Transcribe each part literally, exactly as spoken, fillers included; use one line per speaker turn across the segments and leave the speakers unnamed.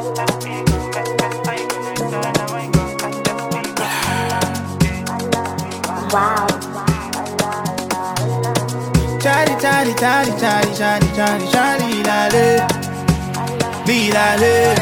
Wow.
Charlie, Charlie, Charlie, Charlie, Charlie, Charlie, Charlie, lale, be lale.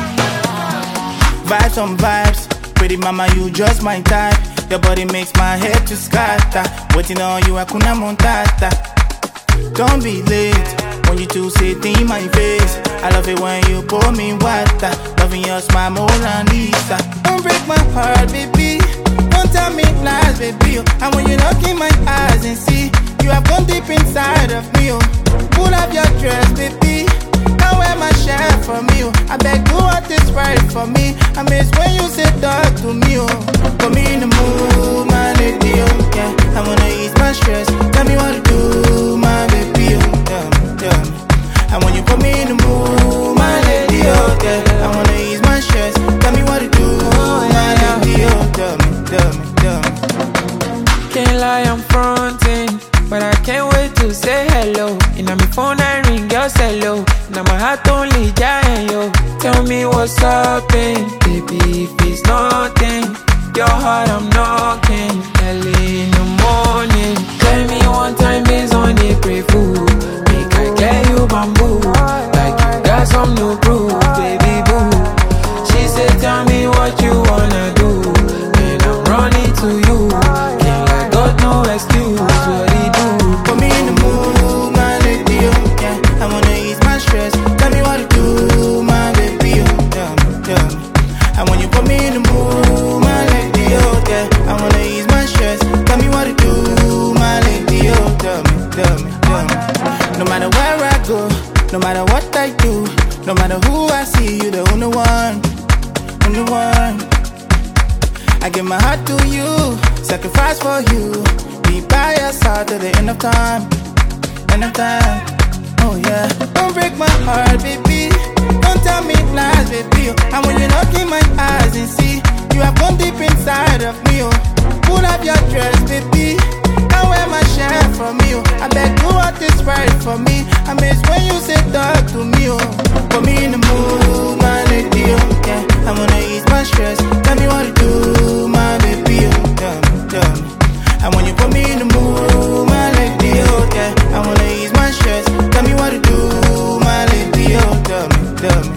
Vibes on vibes, pretty mama, you just my type. Your body makes my head to scatter. Waiting on you, hakuna montata. Don't be late when you two sit in my face. I love it when you pour me water. Loving your smile more than Lisa. Don't break my heart, baby. Don't tell me lies, baby. And when you look in my eyes and see you have gone deep inside of me, oh. Pull up your dress, baby. Can't wear my shirt for me, oh. I beg do what is right for me. I miss when you say talk to me, oh. Put me in the mood, my lady, oh. Yeah, I wanna ease my stress. Tell me what to do, my baby, oh. Tell me, tell me. And when you put me in the mood, my lady, oh. Yeah, I wanna ease my stress. Tell me what to do, my lady, oh. Tell me, tell me, tell me.
Can't lie, I'm fronting, but I can't wait to say hello. And I'm phone I ring your cello. Now my heart only giant, yo. Tell me what's up, babe. Baby, if it's nothing, your heart I'm knocking. Early in the morning. Tell me one time is on it, pray fool. Make I get you bamboo. Like you got some new proof, baby boo. She said, tell me what you wanna do. And I'm running to you. Can't let God no excuse what he do.
Put me in the mood, my lady, oh, yeah. I wanna ease my stress. Tell me what to do, my baby, oh. Tell me, tell me. And when you put me in the mood, my lady, oh, yeah. I wanna ease my stress. Tell me what to do, my lady, oh. Tell me, tell me, tell me. No matter where I go, no matter what I do, no matter who I see, you the only one, only one. I give my heart to you, sacrifice for you. Be by your side till the end of time, end of time. Oh yeah, don't break my heart, baby. Don't tell me lies, baby. And when you look in my eyes and see you have gone deep inside of me, oh. Pull up your dress, baby. Can't wear my shirt for me, oh. I beg do what is right for me. I miss when you say talk to me, oh. Put me in the mood, my lady, oh. Yeah, I wanna ease my stress. Tell me what to do, my baby, oh. Tell me, tell me. And when you put me in the mood, my lady, oh. Yeah, I wanna ease my stress. Tell me what to do, my lady, oh. Tell me, tell me.